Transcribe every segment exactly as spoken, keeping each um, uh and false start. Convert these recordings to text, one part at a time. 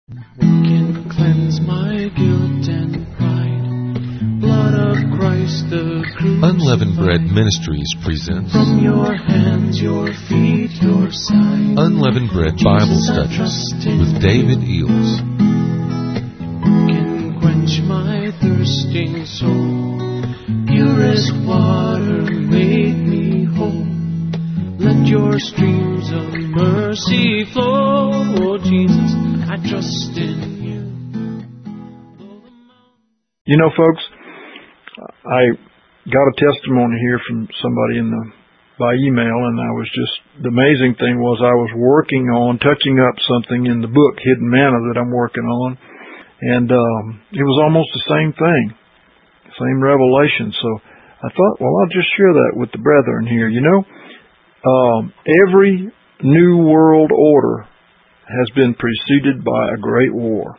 What can cleanse my guilt and pride? Blood of Christ the crucified. Unleavened Bread Ministries presents From your hands, your feet, your side. Unleavened Bread Bible Studies with David Eels. Can quench my thirsting soul. Purest water, make me whole. Let your streams of mercy flow. Oh Jesus, I trust in you. You know, folks, I got a testimony here from somebody in the by email, and I was just, the amazing thing was I was working on touching up something in the book, Hidden Manna, that I'm working on, and um, it was almost the same thing, same revelation. So I thought, well, I'll just share that with the brethren here. You know, um, every New World Order has been preceded by a great war.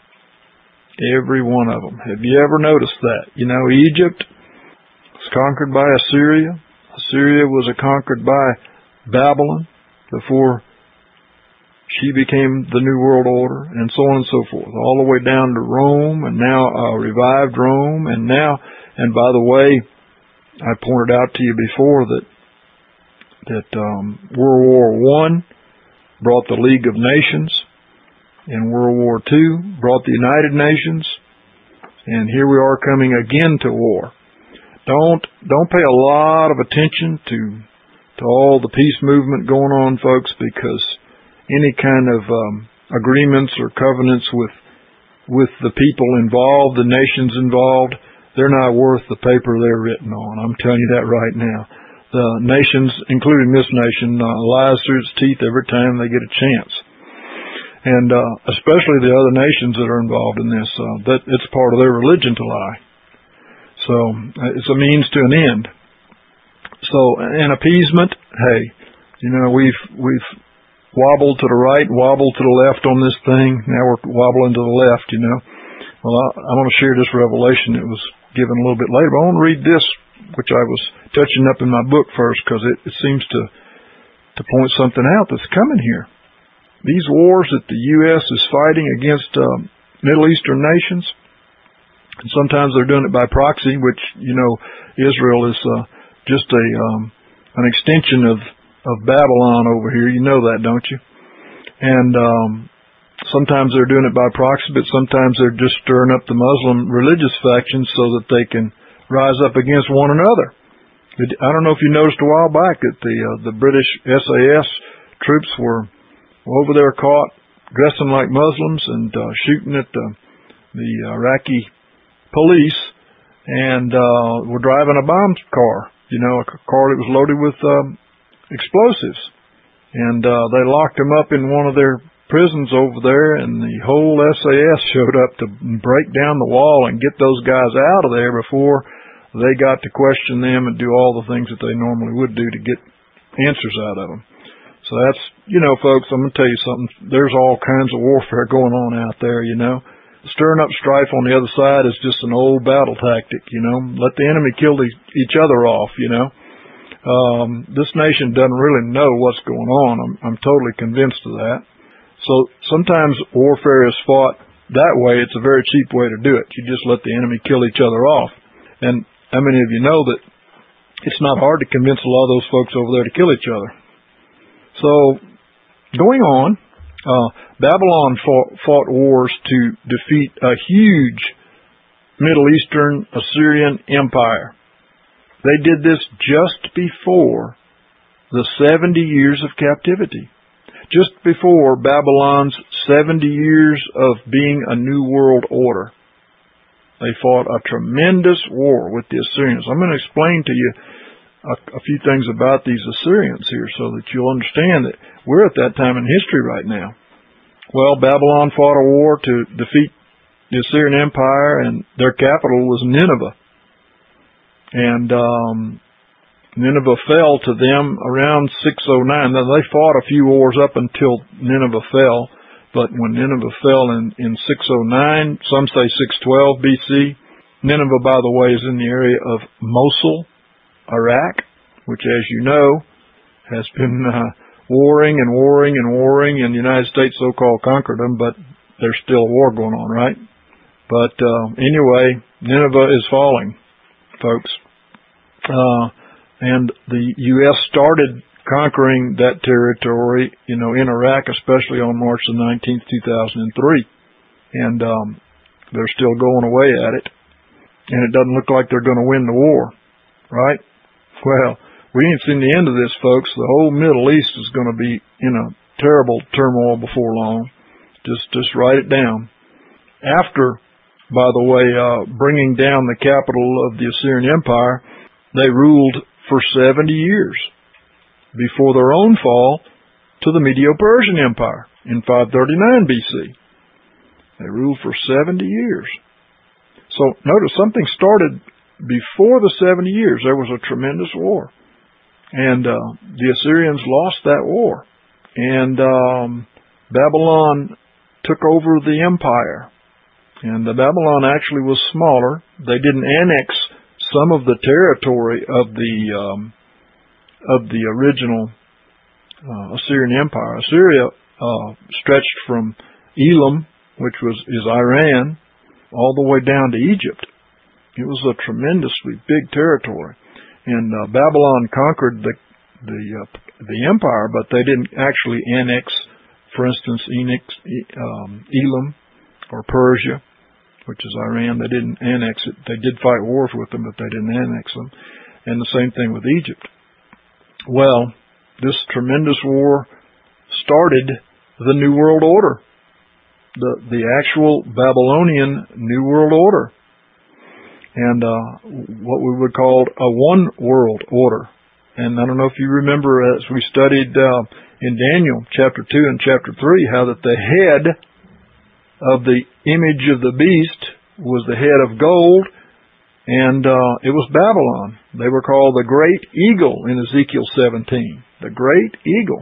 Every one of them. Have you ever noticed that? You know, Egypt was conquered by Assyria. Assyria was conquered by Babylon before she became the New World Order, and so on and so forth, all the way down to Rome, and now uh, revived Rome, and now, and by the way, I pointed out to you before that that um, World War One brought the League of Nations, and World War Two brought the United Nations, and here we are coming again to war. Don't don't pay a lot of attention to to all the peace movement going on, folks, because any kind of um, agreements or covenants with with the people involved, the nations involved, they're not worth the paper they're written on. I'm telling you that right now. The nations, including this nation, uh, lies through its teeth every time they get a chance. And uh, especially the other nations that are involved in this, uh, that it's part of their religion to lie. So uh, it's a means to an end. So an appeasement, hey, you know, we've we've wobbled to the right, wobbled to the left on this thing. Now we're wobbling to the left, you know. Well, I, I want to share this revelation that was given a little bit later, but I want to read this, which I was touching up in my book first, because it, it seems to to point something out that's coming here. These wars that the U S is fighting against uh, Middle Eastern nations, and sometimes they're doing it by proxy, which, you know, Israel is uh, just a um, an extension of, of Babylon over here. You know that, don't you? And um, sometimes they're doing it by proxy, but sometimes they're just stirring up the Muslim religious factions so that they can rise up against one another. I don't know if you noticed a while back that the uh, the British S A S troops were over there caught dressing like Muslims and uh, shooting at the the Iraqi police, and uh, were driving a bomb car, you know, a car that was loaded with um, explosives, and uh, they locked them up in one of their prisons over there, and the whole S A S showed up to break down the wall and get those guys out of there before they got to question them and do all the things that they normally would do to get answers out of them. So that's, you know, folks, I'm going to tell you something. There's all kinds of warfare going on out there, you know. Stirring up strife on the other side is just an old battle tactic, you know. Let the enemy kill the, each other off, you know. Um, this nation doesn't really know what's going on. I'm, I'm totally convinced of that. So sometimes warfare is fought that way. It's a very cheap way to do it. You just let the enemy kill each other off. And how many of you know that it's not hard to convince a lot of those folks over there to kill each other? So, going on, uh, Babylon fought, fought wars to defeat a huge Middle Eastern Assyrian empire. They did this just before the seventy years of captivity. Just before Babylon's seventy years of being a New World Order. They fought a tremendous war with the Assyrians. I'm going to explain to you a, a few things about these Assyrians here so that you'll understand that we're at that time in history right now. Well, Babylon fought a war to defeat the Assyrian Empire, and their capital was Nineveh. And um, Nineveh fell to them around six oh nine. Now, they fought a few wars up until Nineveh fell. But when Nineveh fell in, in six oh nine, some say six twelve B C, Nineveh, by the way, is in the area of Mosul, Iraq, which, as you know, has been uh, warring and warring and warring, and the United States so-called conquered them, but there's still a war going on, right? But uh, anyway, Nineveh is falling, folks. Uh, and the U S started conquering that territory, you know, in Iraq, especially on March the nineteenth, two thousand three. And um, they're still going away at it. And it doesn't look like they're going to win the war, right? Well, we ain't seen the end of this, folks. The whole Middle East is going to be in a terrible turmoil before long. Just, just write it down. After, by the way, uh, bringing down the capital of the Assyrian Empire, they ruled for seventy years before their own fall to the Medo-Persian Empire in five thirty-nine B C. They ruled for seventy years. So notice something started before the seventy years. There was a tremendous war. And uh, the Assyrians lost that war. And um, Babylon took over the empire. And the Babylon actually was smaller. They didn't annex some of the territory of the um, of the original uh, Assyrian Empire. Assyria uh, stretched from Elam, which was is Iran, all the way down to Egypt. It was a tremendously big territory, and uh, Babylon conquered the the uh, the empire, but they didn't actually annex, for instance, Enix, um, Elam or Persia, which is Iran. They didn't annex it. They did fight wars with them, but they didn't annex them. And the same thing with Egypt. Well, this tremendous war started the New World Order, the the actual Babylonian New World Order, and uh, what we would call a one world order. And I don't know if you remember, as we studied uh, in Daniel chapter two and chapter three, how that the head of the image of the beast was the head of gold, and uh, it was Babylon. They were called the Great Eagle in Ezekiel seventeen, the Great Eagle.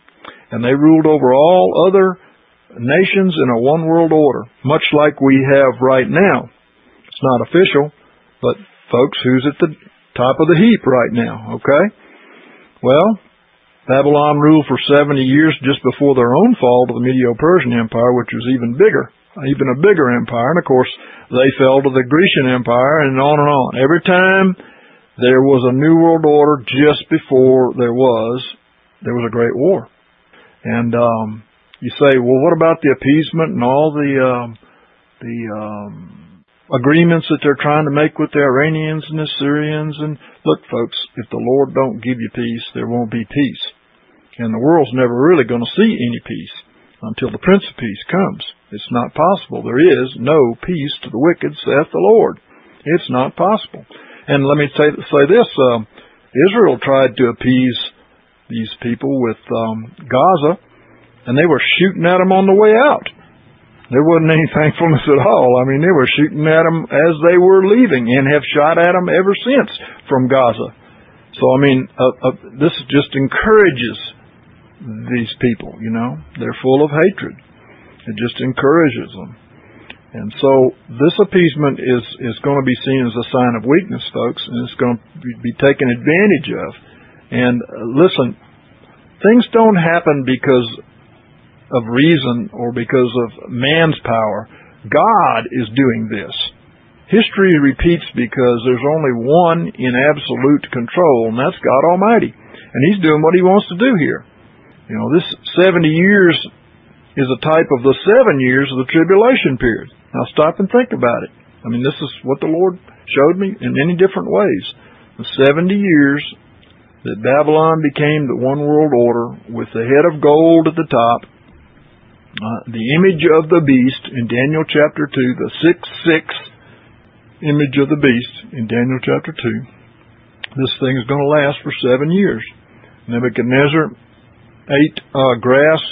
And they ruled over all other nations in a one-world order, much like we have right now. It's not official, but folks, who's at the top of the heap right now, okay? Well, Babylon ruled for seventy years just before their own fall to the Medo-Persian Empire, which was even bigger, even a bigger empire. And, of course, they fell to the Grecian Empire, and on and on. Every time there was a New World Order, just before there was, there was a great war. And um, you say, well, what about the appeasement and all the um, the um, agreements that they're trying to make with the Iranians and the Syrians? And look, folks, if the Lord don't give you peace, there won't be peace. And the world's never really going to see any peace until the Prince of Peace comes. It's not possible. There is no peace to the wicked, saith the Lord. It's not possible. And let me say, say this, uh, Israel tried to appease these people with um, Gaza, and they were shooting at them on the way out. There wasn't any thankfulness at all. I mean, they were shooting at them as they were leaving and have shot at them ever since from Gaza. So, I mean, uh, uh, this just encourages these people, you know. They're full of hatred. It just encourages them. And so this appeasement is, is going to be seen as a sign of weakness, folks, and it's going to be taken advantage of. And uh, listen, things don't happen because of reason or because of man's power. God is doing this. History repeats because there's only one in absolute control, and that's God Almighty. And He's doing what He wants to do here. You know, this seventy years is a type of the seven years of the tribulation period. Now stop and think about it. I mean, this is what the Lord showed me in many different ways. The seventy years that Babylon became the one world order with the head of gold at the top, uh, the image of the beast in Daniel chapter two, the six six image of the beast in Daniel chapter two. This thing is going to last for seven years. Nebuchadnezzar ate uh, grass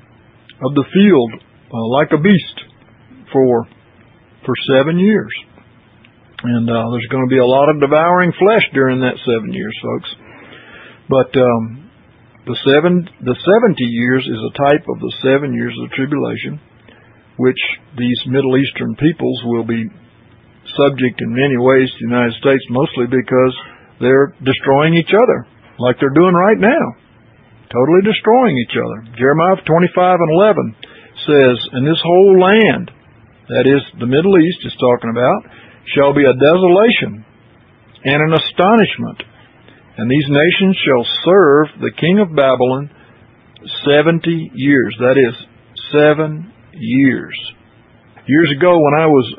of the field uh, like a beast for for seven years. And uh, there's going to be a lot of devouring flesh during that seven years, folks. But um, the seven, the seventy years is a type of the seven years of the tribulation, which these Middle Eastern peoples will be subject in many ways to the United States, mostly because they're destroying each other, like they're doing right now. Totally destroying each other. Jeremiah twenty-five and eleven says, and this whole land, that is, the Middle East is talking about, shall be a desolation and an astonishment. And these nations shall serve the king of Babylon seventy years. That is, seven years. Years ago, when I was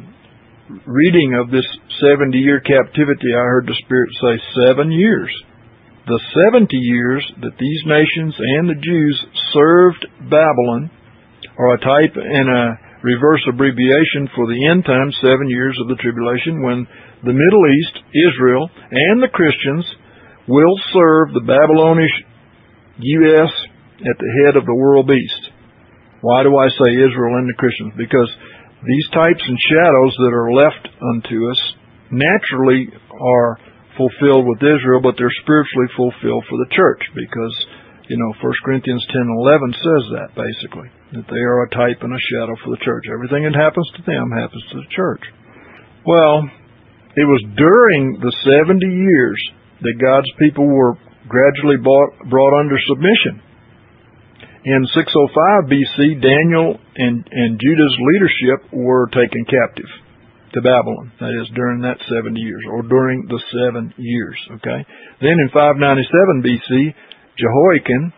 um, reading of this seventy-year captivity, I heard the Spirit say seven years. The seventy years that these nations and the Jews served Babylon are a type and a reverse abbreviation for the end time, seven years of the tribulation, when the Middle East, Israel, and the Christians will serve the Babylonish U S at the head of the world beast. Why do I say Israel and the Christians? Because these types and shadows that are left unto us naturally are fulfilled with Israel, but they're spiritually fulfilled for the church, because, you know, First Corinthians ten eleven says that, basically, that they are a type and a shadow for the church. Everything that happens to them happens to the church. Well, it was during the seventy years that God's people were gradually brought, brought under submission. In six oh five B C, Daniel and, and Judah's leadership were taken captive to Babylon. That is, during that seventy years, or during the seven years. Okay. Then in five ninety-seven B C, Jehoiakim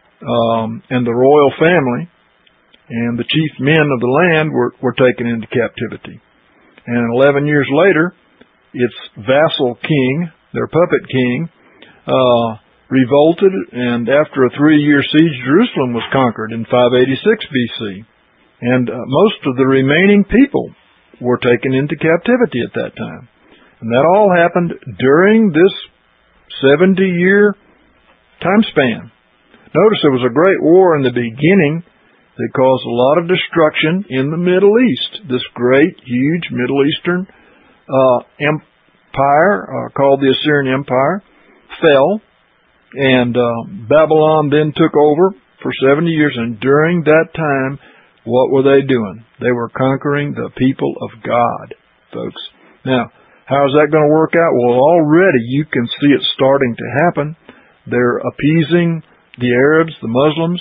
um, and the royal family and the chief men of the land were, were taken into captivity. And eleven years later, its vassal king, their puppet king, uh, revolted, and after a three-year siege, Jerusalem was conquered in five eighty-six B C. And uh, most of the remaining people were taken into captivity at that time. And that all happened during this seventy-year time span. Notice there was a great war in the beginning that caused a lot of destruction in the Middle East. This great, huge Middle Eastern uh, empire, uh, called the Assyrian Empire, fell. And uh, Babylon then took over for seventy years, and during that time, what were they doing? They were conquering the people of God, folks. Now, how is that going to work out? Well, already you can see it starting to happen. They're appeasing the Arabs, the Muslims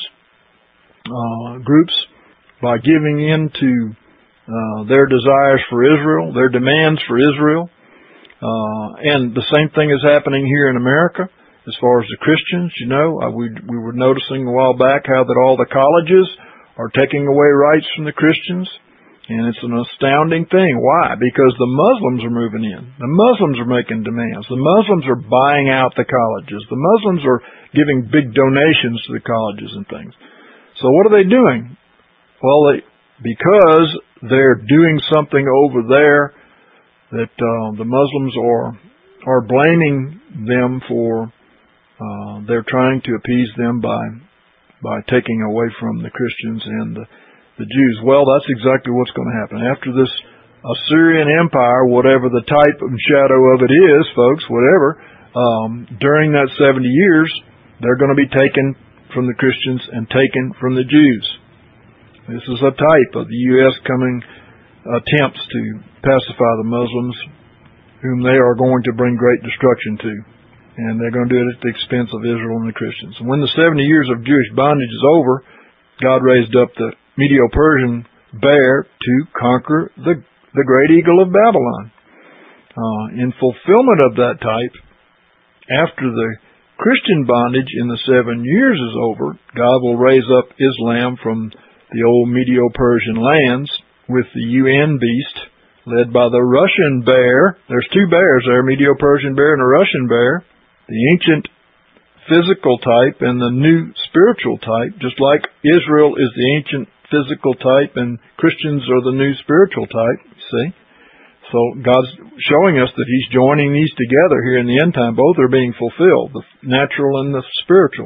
uh, groups, by giving in to uh, their desires for Israel, their demands for Israel. Uh, and the same thing is happening here in America. As far as the Christians, you know, uh, we we were noticing a while back how that all the colleges are taking away rights from the Christians, and it's an astounding thing. Why? Because the Muslims are moving in. The Muslims are making demands. The Muslims are buying out the colleges. The Muslims are giving big donations to the colleges and things. So what are they doing? Well, they, because they're doing something over there that uh, the Muslims are are blaming them for. Uh, they're trying to appease them by by taking away from the Christians and the, the Jews. Well, that's exactly what's going to happen. After this Assyrian Empire, whatever the type and shadow of it is, folks, whatever, um, during that seventy years, they're going to be taken from the Christians and taken from the Jews. This is a type of the U S coming attempts to pacify the Muslims, whom they are going to bring great destruction to. And they're going to do it at the expense of Israel and the Christians. And when the seventy years of Jewish bondage is over, God raised up the Medo-Persian bear to conquer the, the great eagle of Babylon. Uh, in fulfillment of that type, after the Christian bondage in the seven years is over, God will raise up Islam from the old Medo-Persian lands with the U N beast, led by the Russian bear. There's two bears there, Medo-Persian bear and a Russian bear. The ancient physical type and the new spiritual type, just like Israel is the ancient physical type and Christians are the new spiritual type, you see. So God's showing us that He's joining these together here in the end time. Both are being fulfilled, the natural and the spiritual.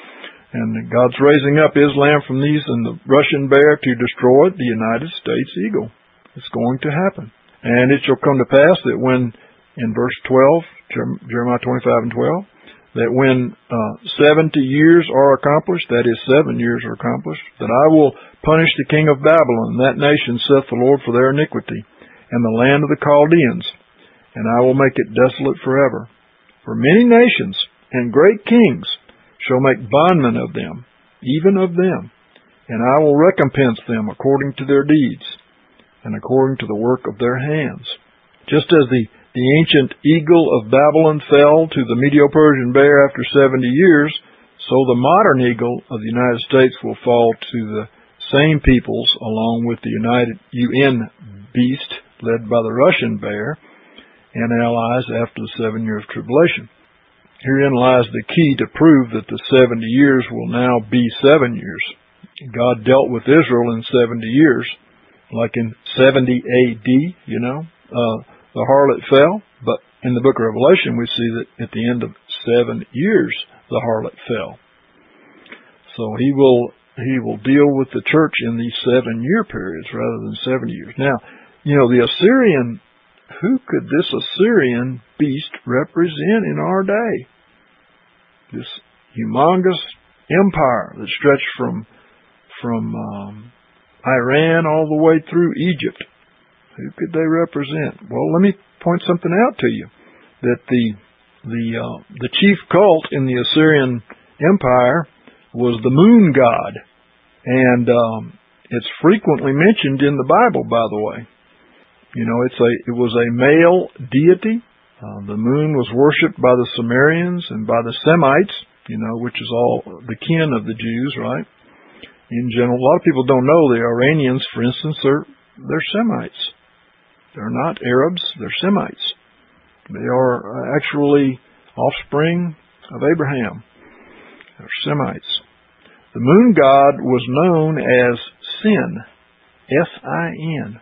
And God's raising up Islam from these and the Russian bear to destroy the United States eagle. It's going to happen. And it shall come to pass that when, in verse twelve, Jeremiah twenty-five and twelve, that when uh, seventy years are accomplished, that is, seven years are accomplished, that I will punish the king of Babylon, that nation, saith the Lord, for their iniquity, and the land of the Chaldeans, and I will make it desolate forever. For many nations and great kings shall make bondmen of them, even of them, and I will recompense them according to their deeds and according to the work of their hands. Just as the, the ancient eagle of Babylon fell to the Medo-Persian bear after seventy years, so the modern eagle of the United States will fall to the same peoples along with the United U N beast led by the Russian bear and allies after the seven years of tribulation. Herein lies the key to prove that the seventy years will now be seven years. God dealt with Israel in seventy years, like in seventy A D, you know, uh, the harlot fell, but in the book of Revelation we see that at the end of seven years the harlot fell. So he will he will deal with the church in these seven year periods rather than seventy years. Now, you know, the Assyrian, who could this Assyrian beast represent in our day? This humongous empire that stretched from from um, Iran all the way through Egypt. Who could they represent? Well, let me point something out to you. That the the uh, the chief cult in the Assyrian Empire was the moon god, and um, it's frequently mentioned in the Bible. By the way, you know, it's a it was a male deity. Uh, the moon was worshipped by the Sumerians and by the Semites, you know, which is all the kin of the Jews, right? In general, a lot of people don't know the Iranians, for instance, are they're Semites. They're not Arabs; they're Semites. They are actually offspring of Abraham. They're Semites. The moon god was known as Sin, S I N.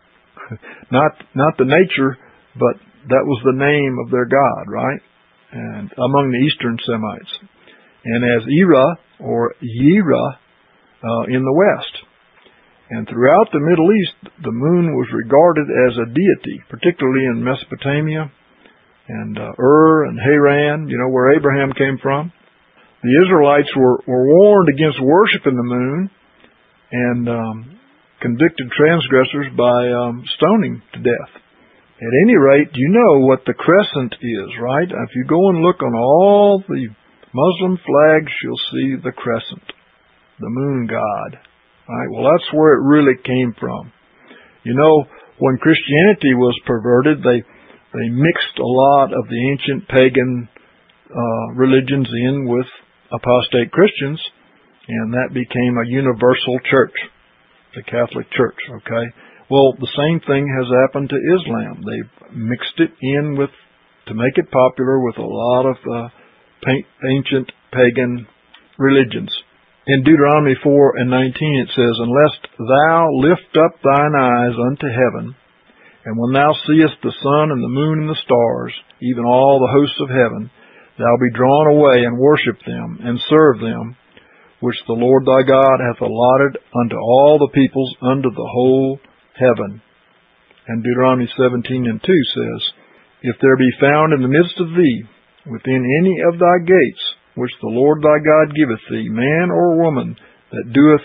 Not not the nature, but that was the name of their god, right? And among the Eastern Semites, and as Ira or Yira uh, in the West. And throughout the Middle East, the moon was regarded as a deity, particularly in Mesopotamia and uh, Ur and Haran, you know, where Abraham came from. The Israelites were, were warned against worshiping the moon and um, convicted transgressors by um, stoning to death. At any rate, you know what the crescent is, right? If you go and look on all the Muslim flags, you'll see the crescent, the moon god. Right? Well, that's where it really came from. You know, when Christianity was perverted, they they mixed a lot of the ancient pagan uh, religions in with apostate Christians, and that became a universal church, the Catholic Church, okay? Well, the same thing has happened to Islam. They've mixed it in with, to make it popular with a lot of uh, ancient pagan religions. In Deuteronomy four and nineteen it says, "Unless thou lift up thine eyes unto heaven, and when thou seest the sun and the moon and the stars, even all the hosts of heaven, thou be drawn away and worship them, and serve them, which the Lord thy God hath allotted unto all the peoples under the whole heaven." And Deuteronomy seventeen and two says, "If there be found in the midst of thee, within any of thy gates, which the Lord thy God giveth thee, man or woman, that doeth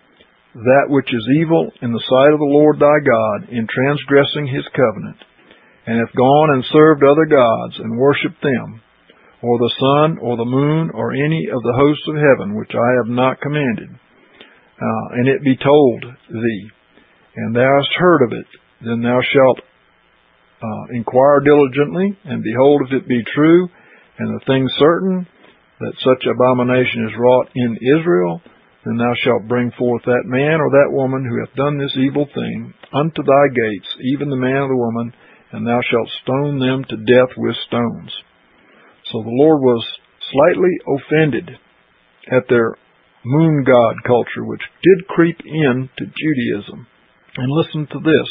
that which is evil in the sight of the Lord thy God, in transgressing his covenant, and hath gone and served other gods, and worshipped them, or the sun, or the moon, or any of the hosts of heaven, which I have not commanded, uh, and it be told thee, and thou hast heard of it, then thou shalt uh, inquire diligently, and behold, if it be true, and the thing certain, that such abomination is wrought in Israel, then thou shalt bring forth that man or that woman who hath done this evil thing unto thy gates, even the man or the woman, and thou shalt stone them to death with stones." So the Lord was slightly offended at their moon god culture, which did creep into Judaism. And listen to this.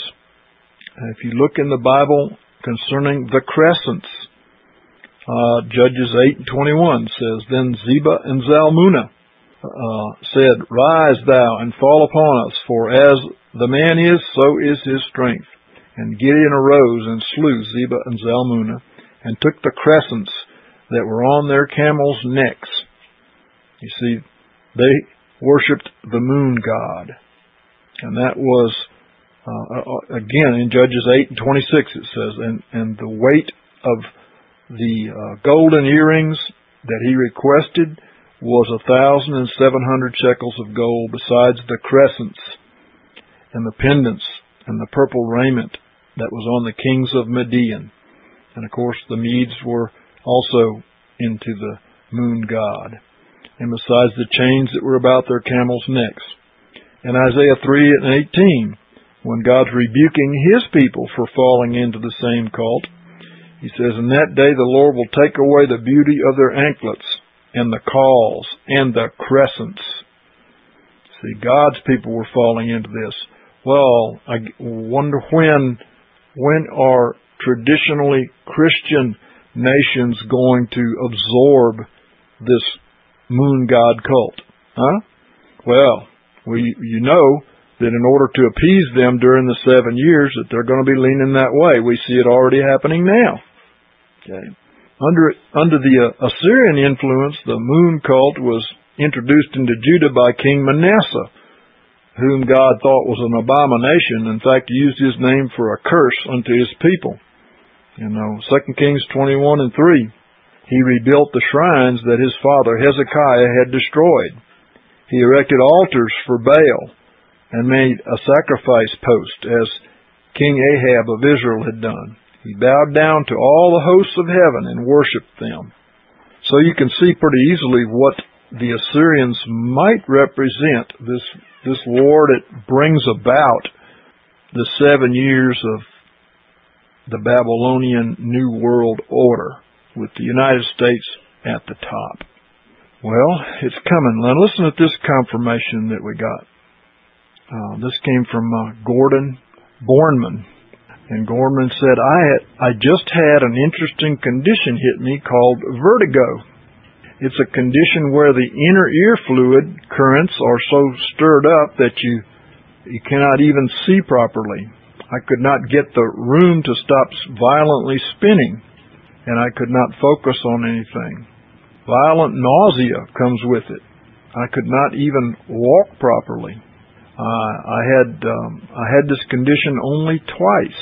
If you look in the Bible concerning the crescents, Uh, Judges eight and twenty-one says, "Then Zebah and Zalmunna uh, said, Rise thou and fall upon us, for as the man is, so is his strength. And Gideon arose and slew Zebah and Zalmunna, and took the crescents that were on their camels' necks." You see, they worshipped the moon god. And that was, uh, again, in Judges eight and twenty-six it says, and, and the weight of the uh, golden earrings that he requested was a thousand and seven hundred shekels of gold, besides the crescents and the pendants and the purple raiment that was on the kings of Midian. And of course the Medes were also into the moon god. And besides the chains that were about their camels' necks. And Isaiah three and eighteen, when God's rebuking His people for falling into the same cult, He says, "In that day the Lord will take away the beauty of their anklets, and the cauls, and the crescents." See, God's people were falling into this. Well, I wonder when, when are traditionally Christian nations going to absorb this moon god cult? Huh? Well, we, you know that in order to appease them during the seven years that they're going to be leaning that way. We see it already happening now. Okay. Under, under the uh, Assyrian influence, the moon cult was introduced into Judah by King Manasseh, whom God thought was an abomination. In fact, he used his name for a curse unto his people. You know, Second Kings twenty-one and three, he rebuilt the shrines that his father Hezekiah had destroyed. He erected altars for Baal and made a sacrifice post, as King Ahab of Israel had done. He bowed down to all the hosts of heaven and worshipped them. So you can see pretty easily what the Assyrians might represent, this, this war that brings about the seven years of the Babylonian New World Order, with the United States at the top. Well, it's coming. Now listen to this confirmation that we got. Uh, this came from uh, Gordon Bornman. And Gorman said, I had, I just had an interesting condition hit me called vertigo. It's a condition where the inner ear fluid currents are so stirred up that you, you cannot even see properly. I could not get the room to stop violently spinning, and I could not focus on anything. Violent nausea comes with it. I could not even walk properly. Uh, I had um, I had this condition only twice,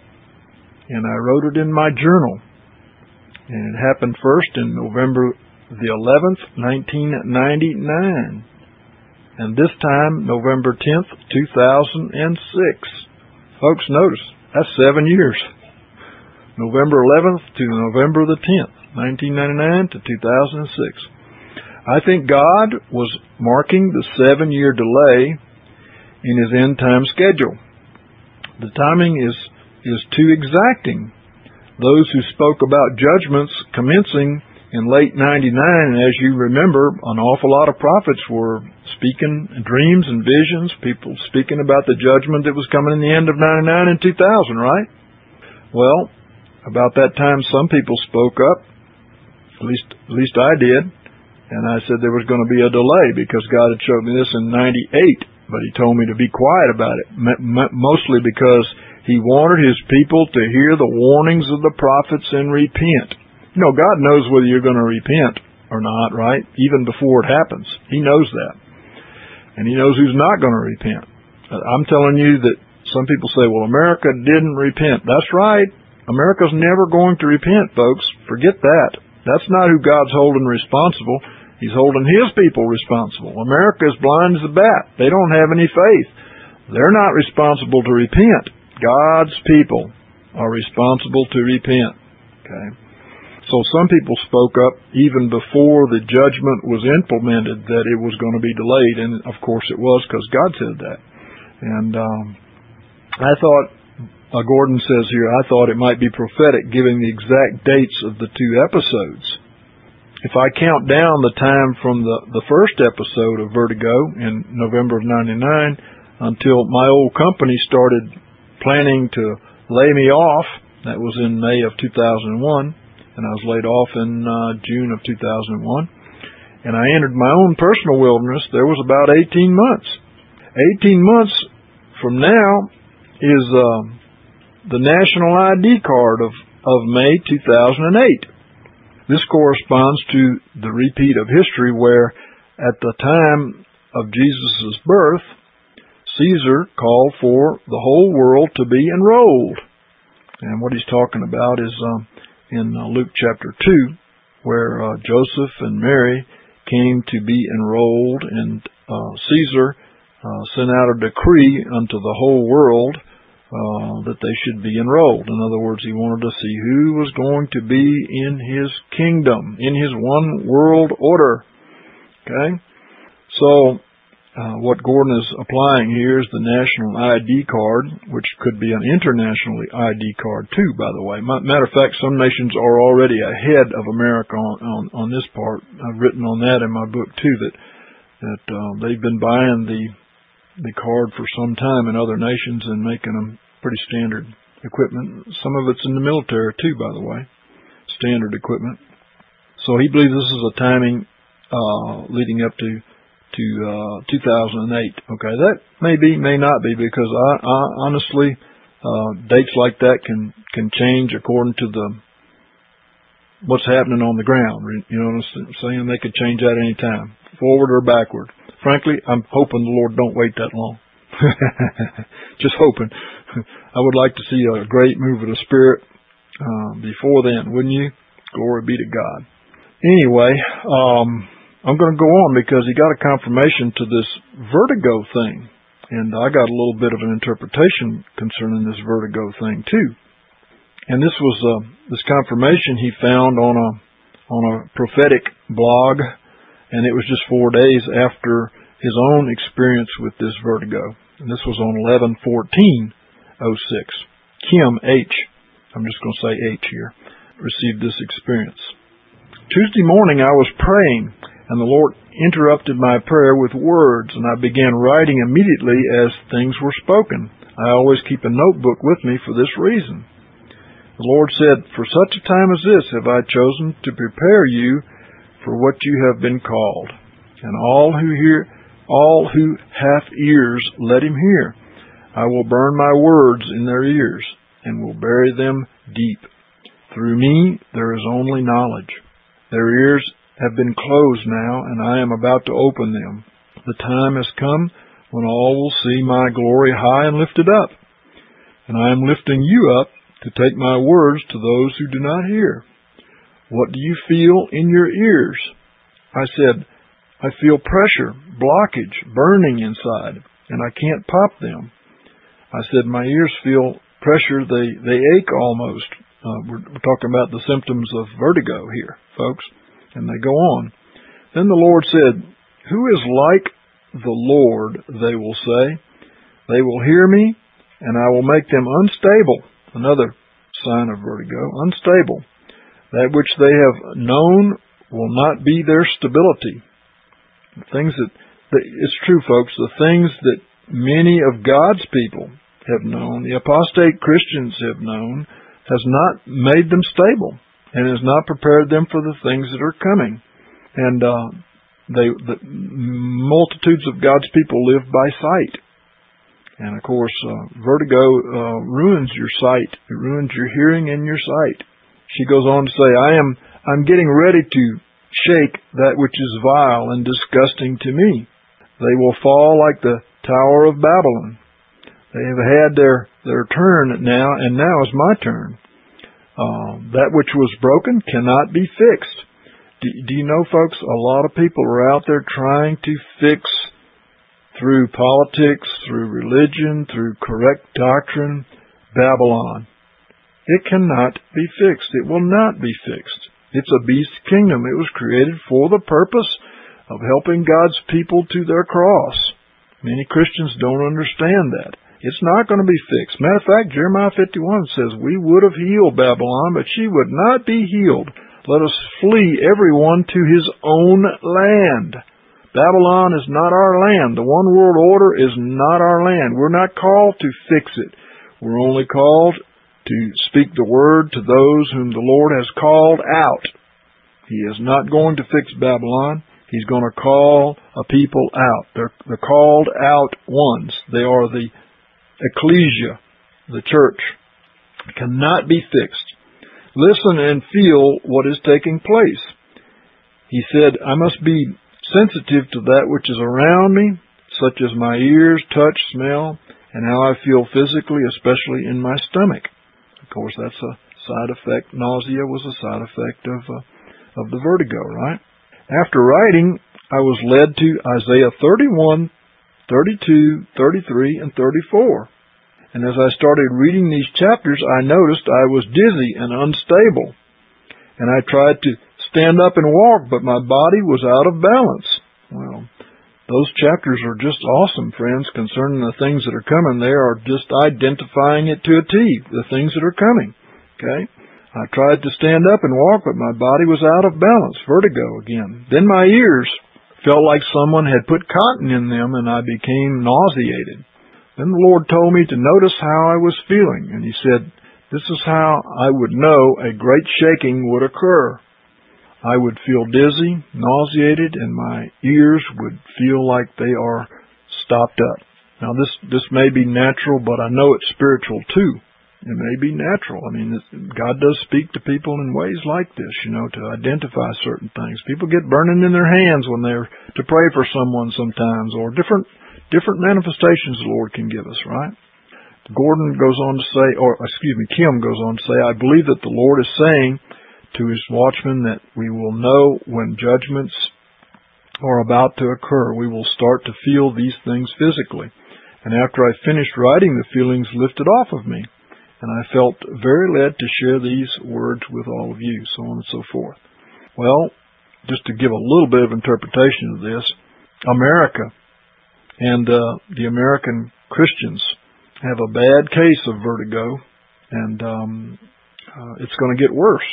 and I wrote it in my journal. And it happened first in November the eleventh, nineteen ninety-nine, and this time November tenth, two thousand six. Folks, notice that's seven years. November eleventh to November the tenth, nineteen ninety-nine to two thousand six. I think God was marking the seven-year delay in His end-time schedule. The timing is, is too exacting. Those who spoke about judgments commencing in late ninety-nine, and as you remember, an awful lot of prophets were speaking dreams and visions, people speaking about the judgment that was coming in the end of ninety-nine and two thousand, right? Well, about that time some people spoke up, at least, at least I did, and I said there was going to be a delay because God had showed me this in ninety-eight. But He told me to be quiet about it, mostly because He wanted His people to hear the warnings of the prophets and repent. You know, God knows whether you're going to repent or not, right? Even before it happens. He knows that. And He knows who's not going to repent. I'm telling you that some people say, well, America didn't repent. That's right. America's never going to repent, folks. Forget that. That's not who God's holding responsible. He's holding His people responsible. America is blind as a bat. They don't have any faith. They're not responsible to repent. God's people are responsible to repent. Okay. So some people spoke up even before the judgment was implemented that it was going to be delayed, and of course it was because God said that. And um, I thought, uh, Gordon says here, I thought it might be prophetic giving the exact dates of the two episodes. If I count down the time from the, the first episode of Vertigo in November of ninety-nine until my old company started planning to lay me off, that was in May of two thousand one, and I was laid off in uh, June of two thousand one, and I entered my own personal wilderness, there was about eighteen months. eighteen months from now is uh, the national I D card of, of May two thousand eight. This corresponds to the repeat of history where, at the time of Jesus' birth, Caesar called for the whole world to be enrolled. And what he's talking about is um, in uh, Luke chapter two, where uh, Joseph and Mary came to be enrolled, and uh, Caesar uh, sent out a decree unto the whole world uh, that they should be enrolled. In other words, he wanted to see who was going to be in his kingdom, in his one world order. Okay? So, Uh, what Gordon is applying here is the national I D card, which could be an international I D card too, by the way. Matter of fact, some nations are already ahead of America on, on, on this part. I've written on that in my book too, that that uh, they've been buying the the card for some time in other nations and making them pretty standard equipment. Some of it's in the military too, by the way, standard equipment. So he believes this is a timing uh, leading up to to uh, two thousand eight. Okay, that may be, may not be, because I, I honestly, uh, dates like that can can change according to the what's happening on the ground. You know what I'm saying? They could change that any time, forward or backward. Frankly, I'm hoping the Lord don't wait that long. Just hoping. I would like to see a great move of the Spirit uh, before then, wouldn't you? Glory be to God. Anyway, um, I'm going to go on because he got a confirmation to this vertigo thing. And I got a little bit of an interpretation concerning this vertigo thing too. And this was uh, this confirmation he found on a on a prophetic blog, and it was just four days after his own experience with this vertigo. And this was on eleven fourteen oh six. Kim H. I'm just going to say H here. Received this experience. Tuesday morning I was praying, and the Lord interrupted my prayer with words, and I began writing immediately as things were spoken. I always keep a notebook with me for this reason. The Lord said, "For such a time as this have I chosen to prepare you for what you have been called. And all who hear, all who have ears, let him hear. I will burn my words in their ears, and will bury them deep. Through me there is only knowledge. Their ears have been closed now, and I am about to open them. The time has come when all will see my glory high and lifted up. And I am lifting you up to take my words to those who do not hear. What do you feel in your ears?" I said, "I feel pressure, blockage, burning inside, and I can't pop them." I said, "My ears feel pressure, they, they ache almost." Uh, we're, we're talking about the symptoms of vertigo here, folks. And they go on. Then the Lord said, "Who is like the Lord, they will say. They will hear me, and I will make them unstable." Another sign of vertigo, unstable. That which they have known will not be their stability. The things that, that, it's true, folks, the things that many of God's people have known, the apostate Christians have known, has not made them stable, and has not prepared them for the things that are coming. And uh, they, the multitudes of God's people live by sight. And of course, uh, vertigo uh, ruins your sight. It ruins your hearing and your sight. She goes on to say, I am I'm getting ready to shake that which is vile and disgusting to me. They will fall like the Tower of Babylon. They have had their, their turn now, and now is my turn. Uh, that which was broken cannot be fixed. Do, do you know, folks, a lot of people are out there trying to fix through politics, through religion, through correct doctrine, Babylon. It cannot be fixed. It will not be fixed. It's a beast kingdom. It was created for the purpose of helping God's people to their cross. Many Christians don't understand that. It's not going to be fixed. Matter of fact, Jeremiah fifty-one says, we would have healed Babylon, but she would not be healed. Let us flee everyone to his own land. Babylon is not our land. The one world order is not our land. We're not called to fix it. We're only called to speak the word to those whom the Lord has called out. He is not going to fix Babylon. He's going to call a people out. They're the called out ones. They are the ecclesia, the church. It cannot be fixed. Listen and feel what is taking place. He said, I must be sensitive to that which is around me, such as my ears, touch, smell, and how I feel physically, especially in my stomach. Of course, that's a side effect. Nausea was a side effect of uh, of the vertigo, right? After writing, I was led to Isaiah thirty-one, thirty-two, thirty-three, and thirty-four. And as I started reading these chapters, I noticed I was dizzy and unstable. And I tried to stand up and walk, but my body was out of balance. Well, those chapters are just awesome, friends, concerning the things that are coming. They are just identifying it to a T, the things that are coming. Okay? I tried to stand up and walk, but my body was out of balance. Vertigo again. Then my ears felt like someone had put cotton in them, and I became nauseated. Then the Lord told me to notice how I was feeling, and He said, this is how I would know a great shaking would occur. I would feel dizzy, nauseated, and my ears would feel like they are stopped up. Now this, this may be natural, but I know it's spiritual too. It may be natural. I mean, God does speak to people in ways like this, you know, to identify certain things. People get burning in their hands when they're to pray for someone sometimes, or different different manifestations the Lord can give us, right? Gordon goes on to say, or excuse me, Kim goes on to say, I believe that the Lord is saying to His watchmen that we will know when judgments are about to occur. We will start to feel these things physically. And after I finished writing, the feelings lifted off of me. And I felt very led to share these words with all of you, so on and so forth. Well, just to give a little bit of interpretation of this, America and uh, the American Christians have a bad case of vertigo, and um, uh, it's going to get worse.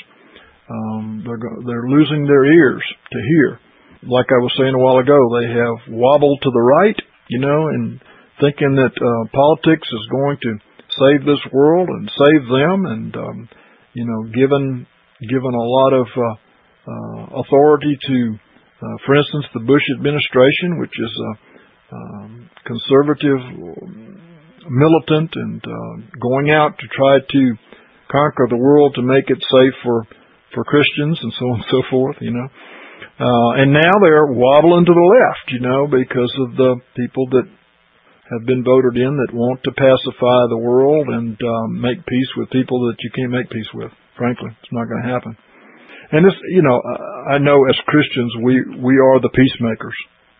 Um, they're go- they're losing their ears to hear. Like I was saying a while ago, they have wobbled to the right, you know, and thinking that uh, politics is going to save this world and save them, and um, you know, given given a lot of uh, uh, authority to, uh, for instance, the Bush administration, which is a um, conservative, militant, and uh, going out to try to conquer the world to make it safe for for Christians and so on and so forth, you know. Uh, and now they're wobbling to the left, you know, because of the people that have been voted in that want to pacify the world and um, make peace with people that you can't make peace with. Frankly, it's not going to happen. And this, you know, I know as Christians we we are the peacemakers,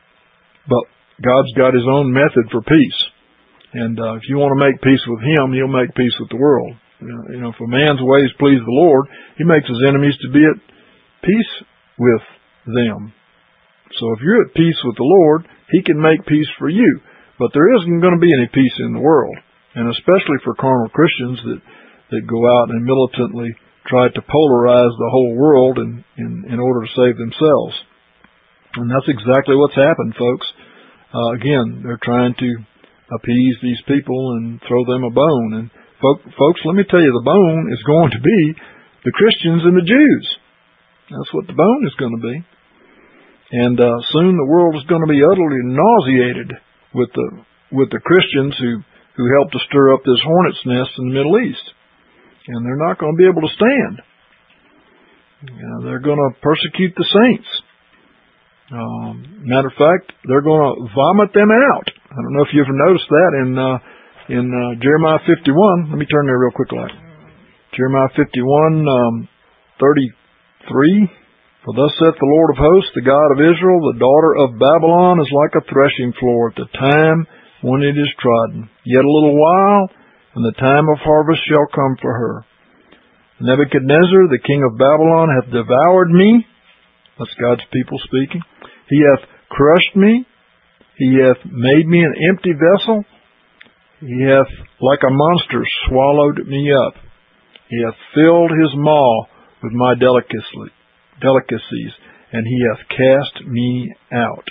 but God's got His own method for peace. And uh, if you want to make peace with Him, He'll make peace with the world. You know, if a man's ways please the Lord, He makes His enemies to be at peace with them. So if you're at peace with the Lord, He can make peace for you. But there isn't going to be any peace in the world, and especially for carnal Christians that, that go out and militantly try to polarize the whole world in, in, in order to save themselves. And that's exactly what's happened, folks. Uh, again, they're trying to appease these people and throw them a bone. And folk, folks, let me tell you, the bone is going to be the Christians and the Jews. That's what the bone is going to be. And uh, soon the world is going to be utterly nauseated with the with the Christians who, who helped to stir up this hornet's nest in the Middle East. And they're not going to be able to stand. You know, they're going to persecute the saints. Um, matter of fact, they're going to vomit them out. I don't know if you ever noticed that in uh, in uh, Jeremiah fifty-one. Let me turn there real quick, like Jeremiah fifty-one, um, thirty-three. For thus saith the Lord of hosts, the God of Israel, the daughter of Babylon is like a threshing floor at the time when it is trodden. Yet a little while, and the time of harvest shall come for her. Nebuchadnezzar, the king of Babylon, hath devoured me. That's God's people speaking. He hath crushed me. He hath made me an empty vessel. He hath, like a monster, swallowed me up. He hath filled his maw with my delicacies, and he hath cast me out.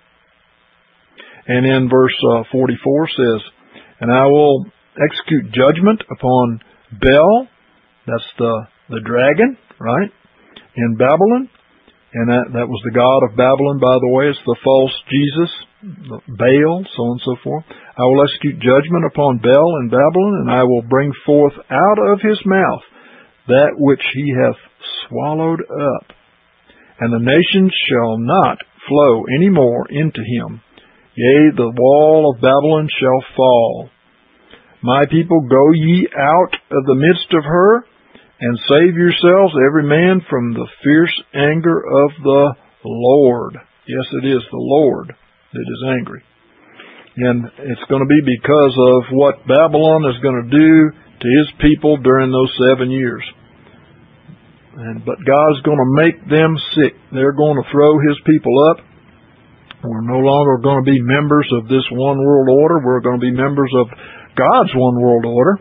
And in verse uh, forty-four says, and I will execute judgment upon Bel, that's the, the dragon, right, in Babylon. And that, that was the god of Babylon, by the way. It's the false Jesus, Baal, so on and so forth. I will execute judgment upon Bel in Babylon, and I will bring forth out of his mouth that which he hath swallowed up. And the nations shall not flow any more into him. Yea, the wall of Babylon shall fall. My people, go ye out of the midst of her, and save yourselves every man from the fierce anger of the the Lord. Yes, it is the Lord that is angry. And it's going to be because of what Babylon is going to do to his people during those seven years. And but God's going to make them sick. They're going to throw his people up. We're no longer going to be members of this one world order. We're going to be members of God's one world order.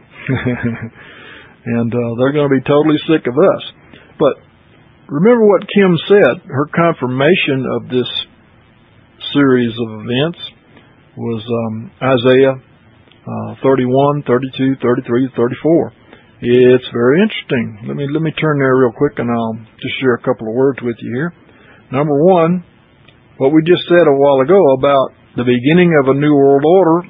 And uh, they're going to be totally sick of us. But remember what Kim said. Her confirmation of this series of events was um, Isaiah uh, thirty-one, thirty-two, thirty-three, thirty-four. It's very interesting. Let me let me turn there real quick, and I'll just share a couple of words with you here. Number one, what we just said a while ago about the beginning of a new world order,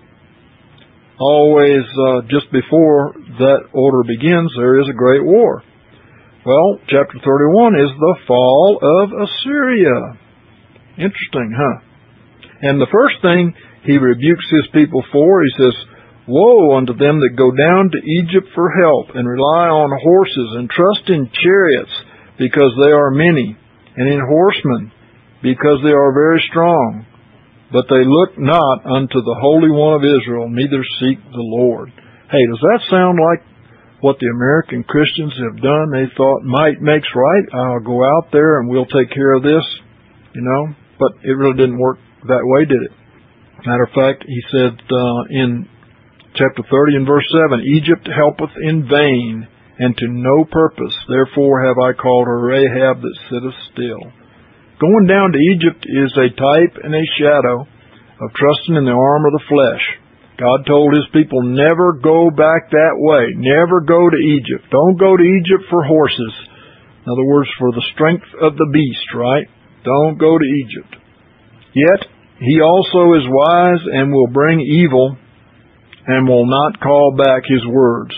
always uh, just before that order begins, there is a great war. Well, chapter thirty-one is the fall of Assyria. Interesting, huh? And the first thing he rebukes his people for, he says, "Woe unto them that go down to Egypt for help, and rely on horses, and trust in chariots, because they are many, and in horsemen, because they are very strong. But they look not unto the Holy One of Israel, neither seek the Lord." Hey, does that sound like what the American Christians have done? They thought, might makes right. I'll go out there and we'll take care of this, you know. But it really didn't work that way, did it? Matter of fact, he said uh, in chapter thirty and verse seven, "Egypt helpeth in vain, and to no purpose. Therefore have I called her Rahab that sitteth still." Going down to Egypt is a type and a shadow of trusting in the arm of the flesh. God told his people, never go back that way. Never go to Egypt. Don't go to Egypt for horses. In other words, for the strength of the beast, right? Don't go to Egypt. Yet, he also is wise and will bring evil and will not call back his words,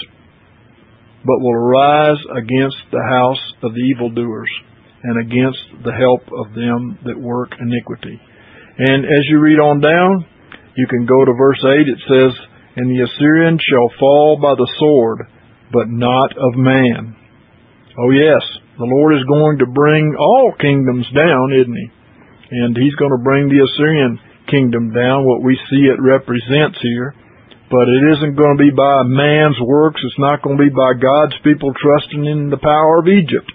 but will arise against the house of the evildoers, and against the help of them that work iniquity. And as you read on down, you can go to verse eight. It says, "And the Assyrian shall fall by the sword, but not of man." Oh yes, the Lord is going to bring all kingdoms down, isn't he? And he's going to bring the Assyrian kingdom down, what we see it represents here. But it isn't going to be by man's works. It's not going to be by God's people trusting in the power of Egypt.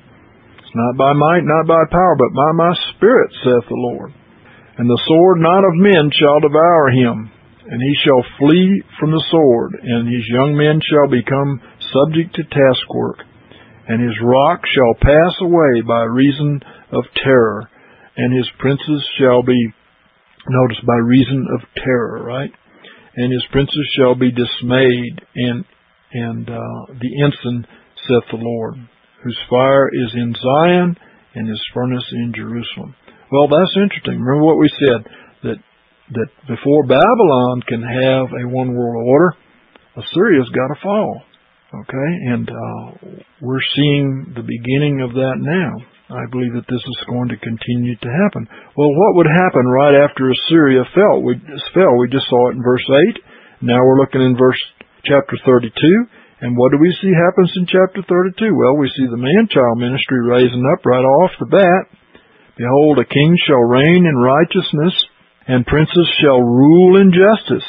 Not by might, not by power, but by my Spirit, saith the Lord. And the sword not of men shall devour him, and he shall flee from the sword, and his young men shall become subject to taskwork, and his rock shall pass away by reason of terror, and his princes shall be, notice, by reason of terror, right? And his princes shall be dismayed, and and uh, the ensign, saith the Lord, whose fire is in Zion, and his furnace in Jerusalem. Well, that's interesting. Remember what we said, that that before Babylon can have a one world order, Assyria's got to fall. Okay? And uh, we're seeing the beginning of that now. I believe that this is going to continue to happen. Well, what would happen right after Assyria fell? We, fell? we just saw it in verse eight. Now we're looking in verse chapter thirty-two. And what do we see happens in chapter thirty-two? Well, we see the man-child ministry raising up right off the bat. "Behold, a king shall reign in righteousness, and princes shall rule in justice.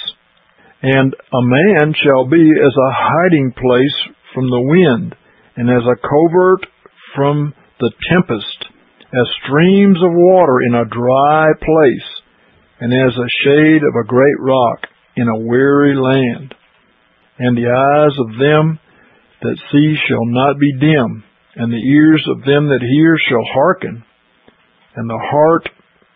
And a man shall be as a hiding place from the wind, and as a covert from the tempest, as streams of water in a dry place, and as a shade of a great rock in a weary land. And the eyes of them that see shall not be dim, and the ears of them that hear shall hearken. And the heart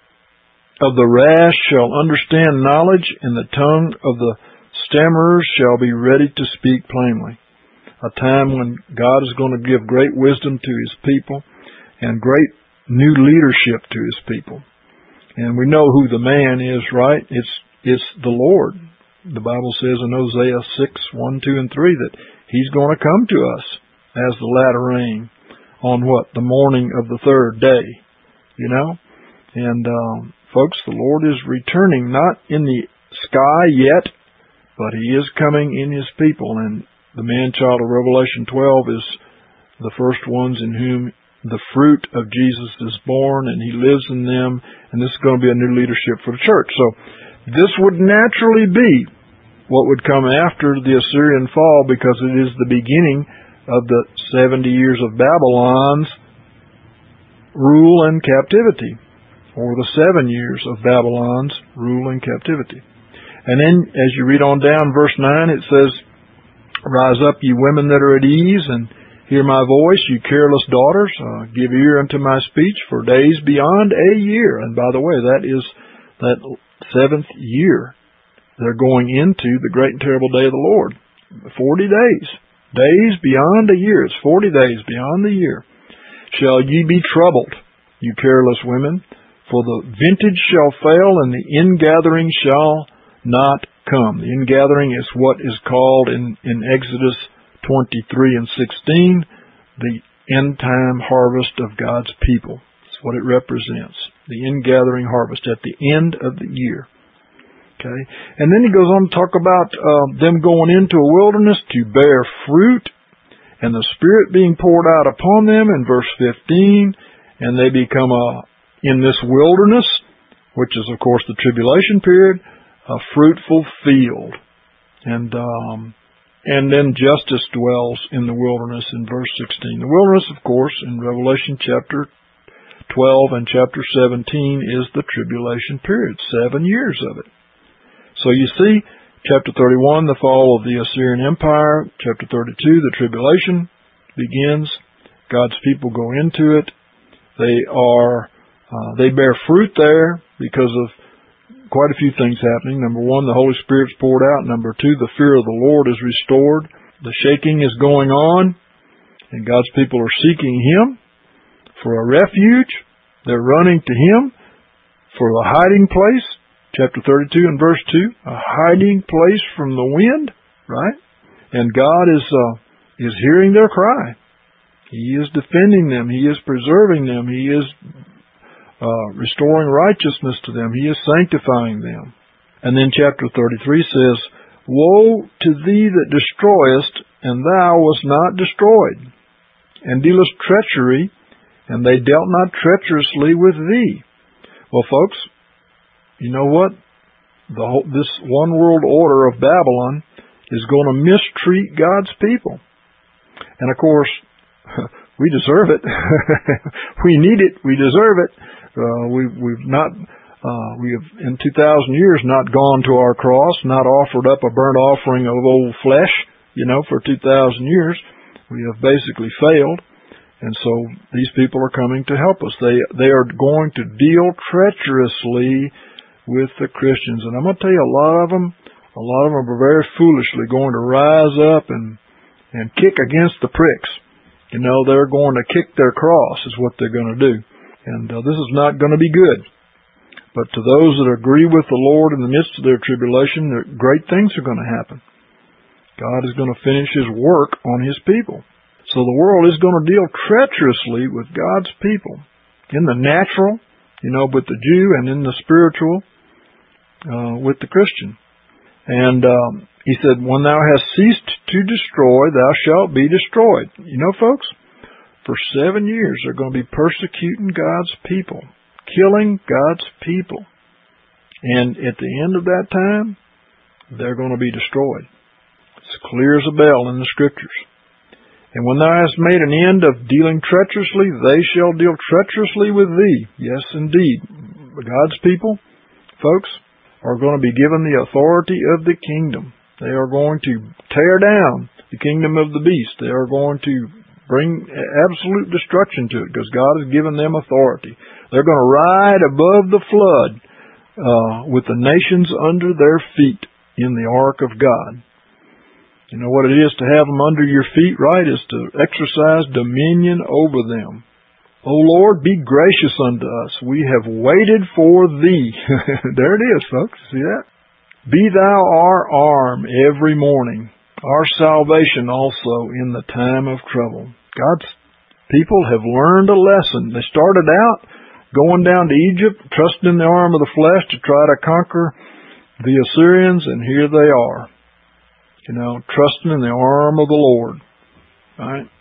of the rash shall understand knowledge, and the tongue of the stammerers shall be ready to speak plainly." A time when God is going to give great wisdom to his people, and great new leadership to his people. And we know who the man is, right? It's it's the Lord. The Bible says in Hosea six, one, two, and three that he's going to come to us as the latter rain on what? The morning of the third day, you know? And, um, folks, the Lord is returning, not in the sky yet, but he is coming in his people. And the man-child of Revelation twelve is the first ones in whom the fruit of Jesus is born, and He lives in them, and this is going to be a new leadership for the church. So this would naturally be what would come after the Assyrian fall, because it is the beginning of the seventy years of Babylon's rule and captivity, or the seven years of Babylon's rule and captivity. And then, as you read on down, verse nine, it says, "Rise up, ye women that are at ease, and hear my voice, you careless daughters. Uh, give ear unto my speech for days beyond a year." And by the way, that is that seventh year. They're going into the great and terrible day of the Lord. Forty days. Days beyond a year. It's forty days beyond the year. "Shall ye be troubled, you careless women? For the vintage shall fail, and the ingathering shall not come." The ingathering is what is called in, in Exodus twenty-three and sixteen, the end time harvest of God's people. That's what it represents. The ingathering harvest at the end of the year. Okay. And then he goes on to talk about uh, them going into a wilderness to bear fruit, and the Spirit being poured out upon them in verse fifteen, and they become a, in this wilderness, which is of course the tribulation period, a fruitful field. And um, and then justice dwells in the wilderness in verse sixteen. The wilderness, of course, in Revelation chapter twelve and chapter seventeen is the tribulation period, seven years of it. So you see, chapter thirty-one, the fall of the Assyrian Empire. Chapter thirty-two, the tribulation begins. God's people go into it. They are, uh, they bear fruit there because of quite a few things happening. Number one, the Holy Spirit's poured out. Number two, the fear of the Lord is restored. The shaking is going on, and God's people are seeking Him for a refuge. They're running to Him for a hiding place. Chapter thirty-two and verse two, a hiding place from the wind, right? And God is uh, is hearing their cry. He is defending them. He is preserving them. He is uh, restoring righteousness to them. He is sanctifying them. And then chapter thirty-three says, "Woe to thee that destroyest, and thou wast not destroyed, and dealest treachery, and they dealt not treacherously with thee." Well, folks, you know what? The whole, this one world order of Babylon is going to mistreat God's people. And of course, we deserve it. We need it. We deserve it. Uh, we, we've not, uh, we have in two thousand years not gone to our cross, not offered up a burnt offering of old flesh, you know, for two thousand years. We have basically failed. And so these people are coming to help us. They, they are going to deal treacherously with the Christians. And I'm going to tell you, a lot of them, a lot of them are very foolishly going to rise up and, and kick against the pricks. You know, they're going to kick their cross is what they're going to do. And uh, this is not going to be good. But to those that agree with the Lord in the midst of their tribulation, great things are going to happen. God is going to finish His work on His people. So the world is going to deal treacherously with God's people. In the natural, you know, with the Jew, and in the spiritual, Uh, with the Christian. And um, he said, "When thou hast ceased to destroy, thou shalt be destroyed." You know, folks, for seven years they're going to be persecuting God's people, killing God's people. And at the end of that time, they're going to be destroyed. It's clear as a bell in the Scriptures. "And when thou hast made an end of dealing treacherously, they shall deal treacherously with thee." Yes, indeed. God's people, folks, are going to be given the authority of the kingdom. They are going to tear down the kingdom of the beast. They are going to bring absolute destruction to it because God has given them authority. They're going to ride above the flood uh, with the nations under their feet in the ark of God. You know what it is to have them under your feet, right? Is to exercise dominion over them. "O Lord, be gracious unto us. We have waited for Thee." There it is, folks. See that? "Be Thou our arm every morning, our salvation also in the time of trouble." God's people have learned a lesson. They started out going down to Egypt, trusting in the arm of the flesh to try to conquer the Assyrians, and here they are, you know, trusting in the arm of the Lord. Right?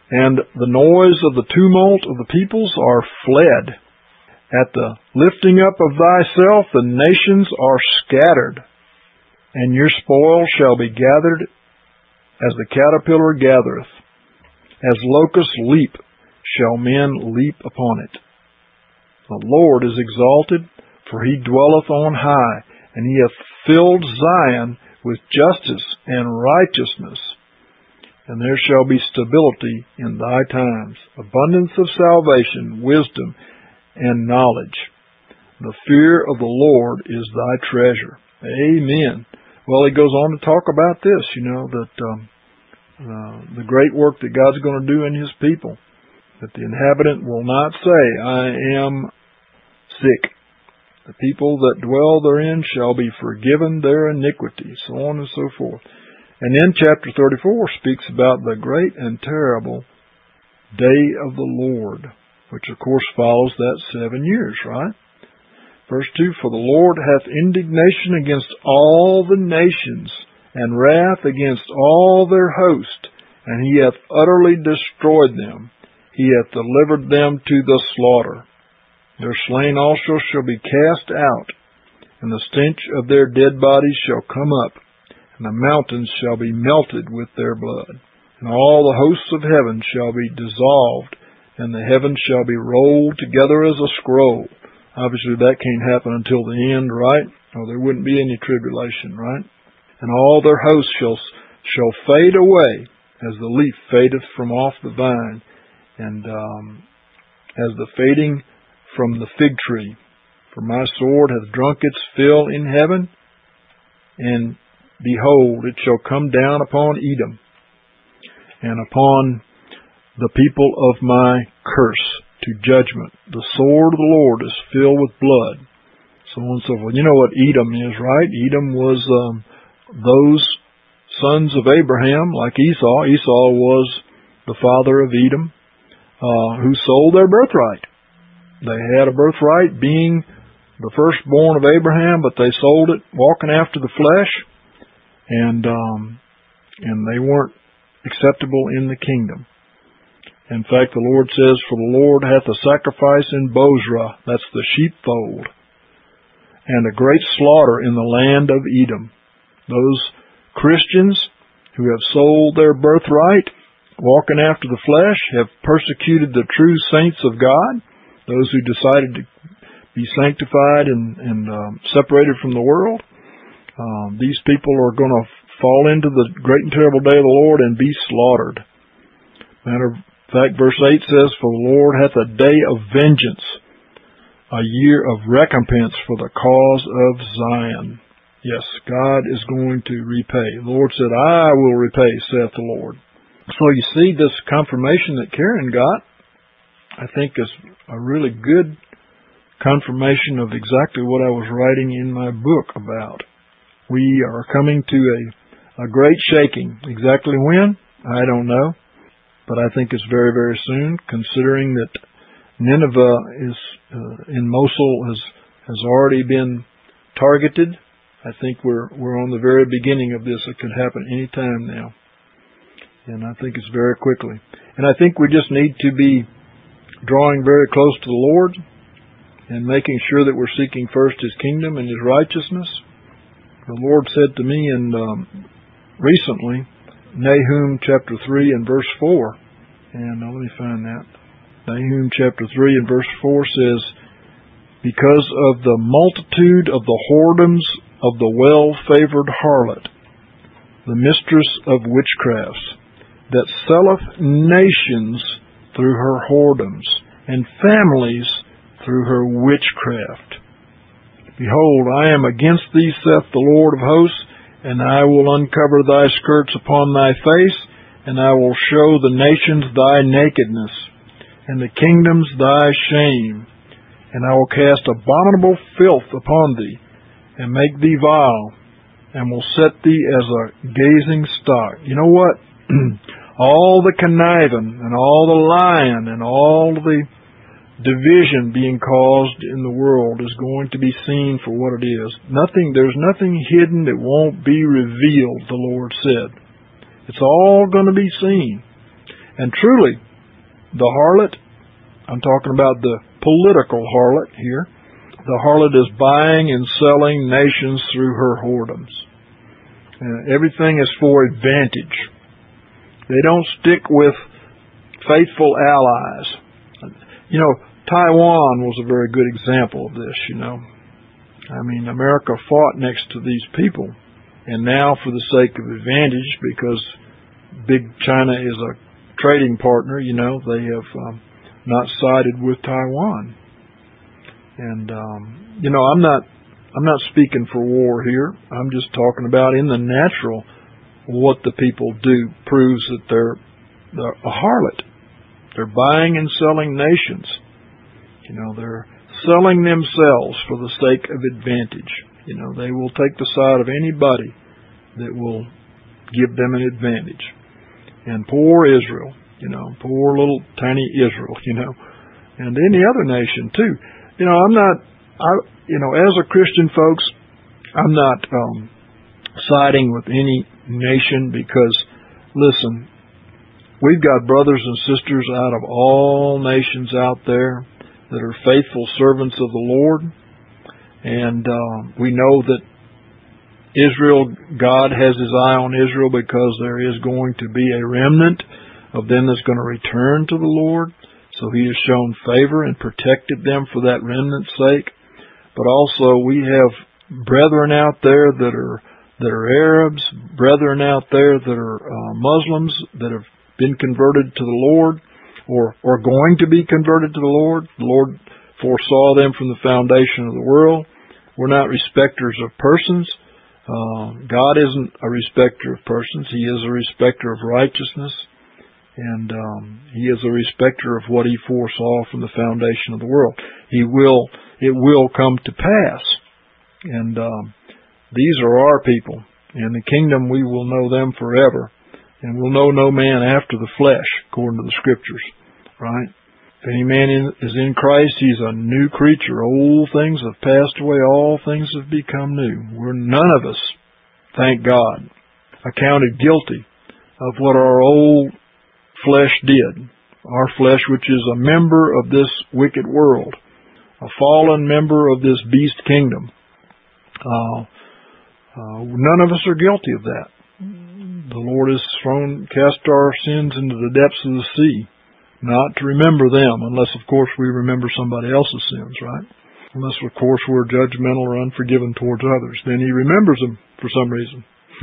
and the noise of the tumult of the peoples are fled. At the lifting up of thyself the nations are scattered, and your spoil shall be gathered as the caterpillar gathereth. As locusts leap, shall men leap upon it. The Lord is exalted, for he dwelleth on high, and he hath filled Zion with justice and righteousness. And there shall be stability in thy times, abundance of salvation, wisdom, and knowledge. The fear of the Lord is thy treasure. Amen. Well, he goes on to talk about this, you know, that um, uh, the great work that God's going to do in his people, that the inhabitant will not say, I am sick. The people that dwell therein shall be forgiven their iniquity, so on and so forth. And then chapter thirty-four speaks about the great and terrible day of the Lord, which of course follows that seven years, right? Verse two, for the Lord hath indignation against all the nations, and wrath against all their host, and he hath utterly destroyed them. He hath delivered them to the slaughter. Their slain also shall be cast out, and the stench of their dead bodies shall come up, and the mountains shall be melted with their blood. And all the hosts of heaven shall be dissolved, and the heavens shall be rolled together as a scroll. Obviously that can't happen until the end, right? Or there wouldn't be any tribulation, right? And all their hosts shall, shall fade away, as the leaf fadeth from off the vine, and um, as the fading from the fig tree. For my sword hath drunk its fill in heaven, and behold, it shall come down upon Edom, and upon the people of my curse to judgment. The sword of the Lord is filled with blood. So on and so forth. You know what Edom is, right? Edom was um, those sons of Abraham, like Esau. Esau was the father of Edom, uh, who sold their birthright. They had a birthright being the firstborn of Abraham, but they sold it walking after the flesh, and um, and they weren't acceptable in the kingdom. In fact, the Lord says, for the Lord hath a sacrifice in Bozrah, that's the sheepfold, and a great slaughter in the land of Edom. Those Christians who have sold their birthright, walking after the flesh, have persecuted the true saints of God, those who decided to be sanctified and, and um, separated from the world. Um, these people are going to fall into the great and terrible day of the Lord and be slaughtered. Matter of fact, verse eight says, for the Lord hath a day of vengeance, a year of recompense for the cause of Zion. Yes, God is going to repay. The Lord said, I will repay, saith the Lord. So you see this confirmation that Karen got, I think is a really good confirmation of exactly what I was writing in my book about. We are coming to a, a great shaking. Exactly when? I don't know. But I think it's very, very soon, considering that Nineveh is uh, in Mosul has has already been targeted. I think we're we're on the very beginning of this. It could happen any time now. And I think it's very quickly. And I think we just need to be drawing very close to the Lord and making sure that we're seeking first His kingdom and His righteousness. The Lord said to me in um, recently, Nahum chapter three and verse four, and uh, let me find that. Nahum chapter three and verse four says, because of the multitude of the whoredoms of the well-favored harlot, the mistress of witchcrafts, that selleth nations through her whoredoms, and families through her witchcraft. Behold, I am against thee, saith the Lord of hosts, and I will uncover thy skirts upon thy face, and I will show the nations thy nakedness, and the kingdoms thy shame. And I will cast abominable filth upon thee, and make thee vile, and will set thee as a gazing stock. You know what? All the conniving, and all the lying, and all the division being caused in the world is going to be seen for what it is. Nothing, there's nothing hidden that won't be revealed, the Lord said. It's all going to be seen. And truly, the harlot, I'm talking about the political harlot here, the harlot is buying and selling nations through her whoredoms. Uh, everything is for advantage. They don't stick with faithful allies. You know, Taiwan was a very good example of this, you know. I mean, America fought next to these people, and now for the sake of advantage, because big China is a trading partner, you know, they have um, not sided with Taiwan. And, um, you know, I'm not I'm not speaking for war here. I'm just talking about in the natural, what the people do proves that they're, they're a harlot. They're buying and selling nations. You know, they're selling themselves for the sake of advantage. You know, they will take the side of anybody that will give them an advantage. And poor Israel, you know, poor little tiny Israel, you know, and any other nation too. You know, I'm not, I, you know, as a Christian, folks, I'm not um, siding with any nation because, listen, we've got brothers and sisters out of all nations out there that are faithful servants of the Lord. And uh, we know that Israel, God has His eye on Israel because there is going to be a remnant of them that's going to return to the Lord. So He has shown favor and protected them for that remnant's sake. But also we have brethren out there that are that are Arabs, brethren out there that are uh, Muslims that have been converted to the Lord, or or going to be converted to the Lord. The Lord foresaw them from the foundation of the world. We're not respecters of persons. Uh, God isn't a respecter of persons. He is a respecter of righteousness. And um, He is a respecter of what He foresaw from the foundation of the world. He will, it will come to pass. And um, these are our people. In the kingdom we will know them forever. And we'll know no man after the flesh, according to the Scriptures. Right? If any man in, is in Christ, he's a new creature. Old things have passed away. All things have become new. We're none of us, thank God, accounted guilty of what our old flesh did. Our flesh, which is a member of this wicked world, a fallen member of this beast kingdom. Uh, uh, none of us are guilty of that. The Lord has thrown, cast our sins into the depths of the sea, not to remember them, unless, of course, we remember somebody else's sins, right? Unless, of course, we're judgmental or unforgiving towards others. Then He remembers them for some reason.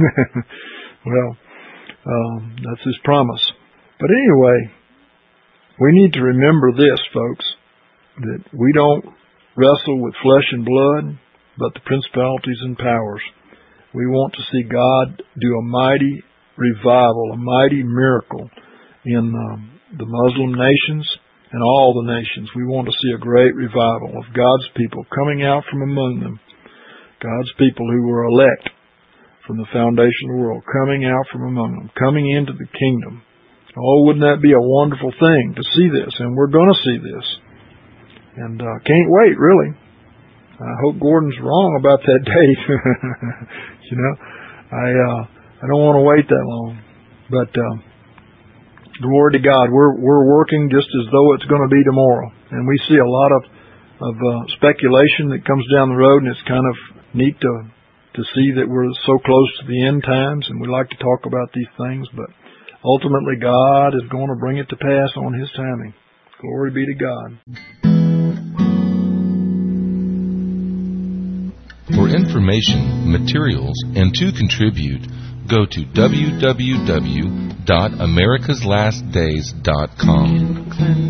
Well, um, that's His promise. But anyway, we need to remember this, folks, that we don't wrestle with flesh and blood, but the principalities and powers. We want to see God do a mighty revival, a mighty miracle in um, the Muslim nations and all the nations. We want to see a great revival of God's people coming out from among them. God's people who were elect from the foundation of the world, coming out from among them, coming into the kingdom. Oh, wouldn't that be a wonderful thing to see this? And we're going to see this. And uh, can't wait, really. I hope Gordon's wrong about that date. You know, I uh, I don't want to wait that long. But uh, glory to God, we're we're working just as though it's going to be tomorrow. And we see a lot of of uh, speculation that comes down the road, and it's kind of neat to to see that we're so close to the end times, and we like to talk about these things, but ultimately God is going to bring it to pass on His timing. Glory be to God. For information, materials, and to contribute, go to w w w dot americas last days dot com.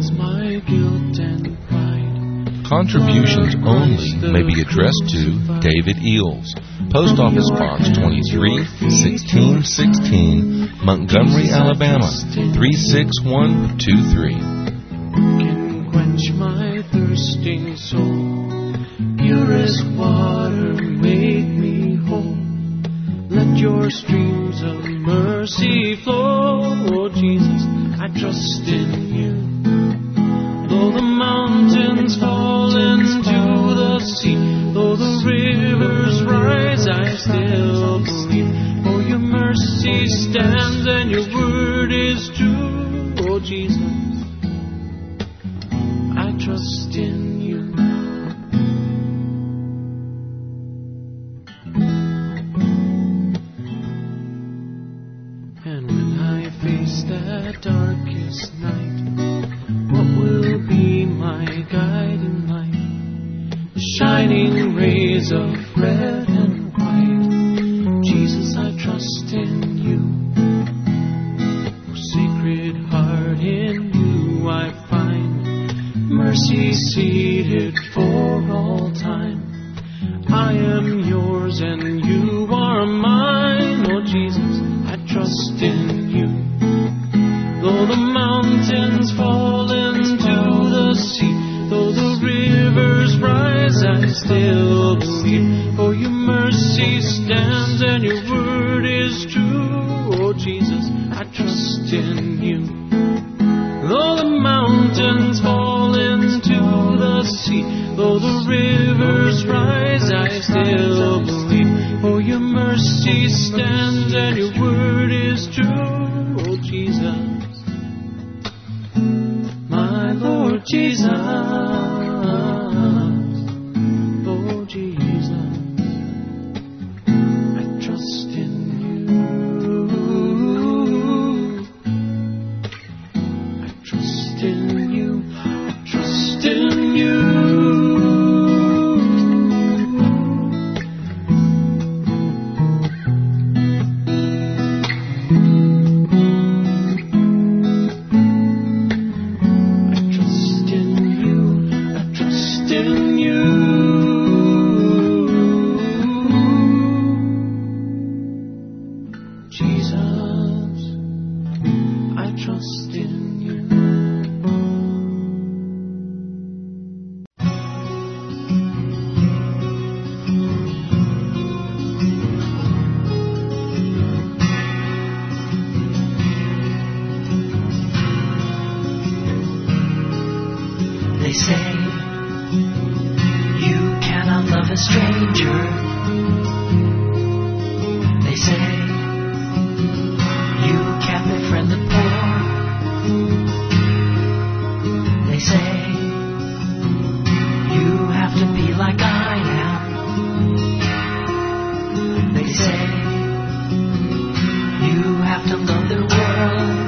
Contributions only may be addressed to David Eels, Post Office Box twenty-three, sixteen sixteen, Montgomery, Alabama, three six one two three. Can quench my thirsting soul. Purest water, make me whole. Let your streams of mercy flow. Oh, Jesus, I trust in You. Though the mountains fall into the sea, though the rivers rise, I still believe. For Your mercy mercy stands and your word is true. Oh Jesus, I trust in you. And when I face that darkest night, what will be my guiding light? The shining rays of red and white. Jesus, I trust in you. Oh, Sacred Heart, in you I find mercy seated for all time. I am yours and you are mine. Oh Jesus, I trust in you. Though the mountains fall into the sea, though the rivers rise, I still believe. For your mercy stands and your word is true. Oh Jesus, I trust in you. Though the mountains fall into the sea, though the rivers rise, I still believe. For your mercy stands and your word is true. Oh Jesus, my Lord Jesus, oh Jesus, I trust in you. I trust in you. I trust in you. They say you cannot love a stranger. They say you can't befriend the poor. They say you have to be like I am. They say you have to love the world.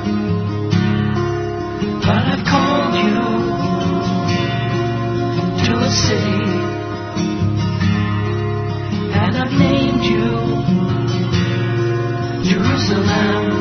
But I've called you to a city, and I've named you Jerusalem.